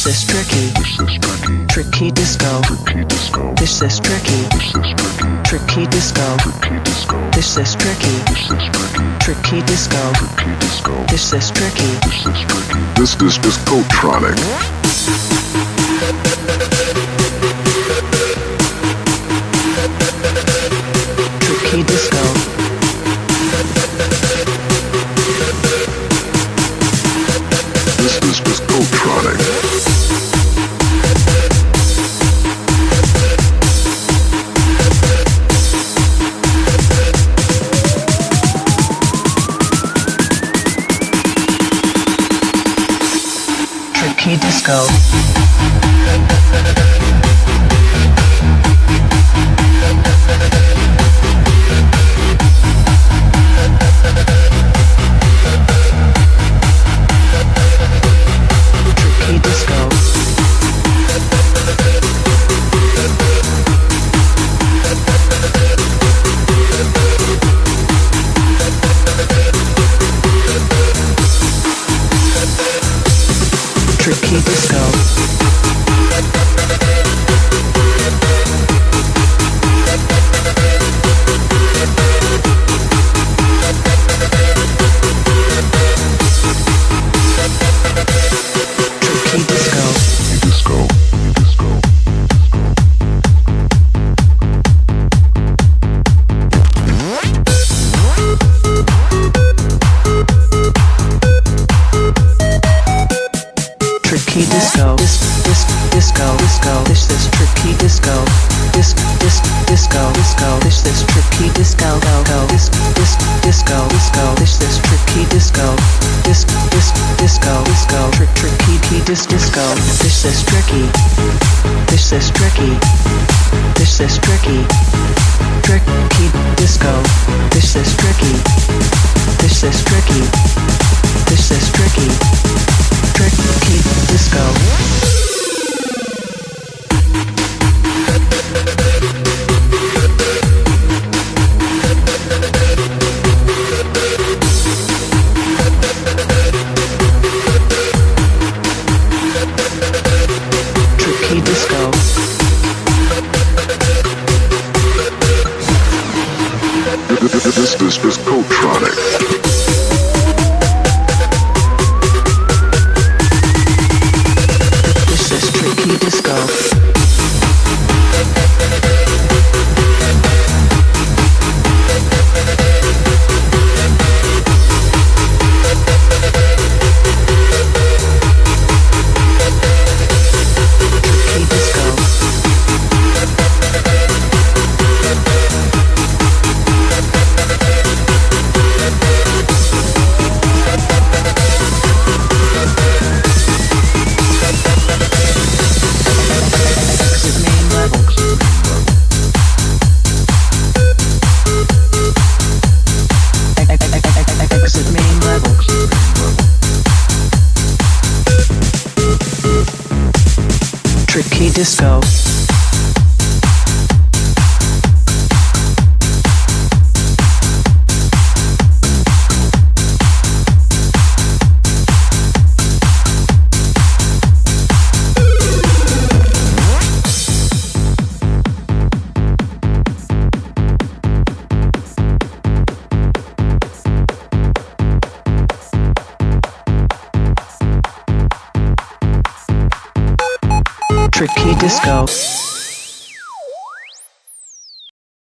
is tricky. Tricky disco. This is tricky. Tricky disco. This is tricky. Tricky disco. This is tricky. This is Discotronic. Tricky disco. This is Discotronic. Tricky disco. Tricky disco. Tricky disco. Disco. Tricky disco. Disco. This is tricky disco. Disco. This is tricky disco. Disco. This is tricky disco. Disco. Tricky disco. This is tricky. This is tricky. This is tricky. Tricky disco. This is tricky. This is tricky. This is tricky. Tricky disco. Tricky disco. This is Discotronic. This is tricky disco. Tricky disco. Exit main level. Exit main level. Tricky disco. Tricky disco.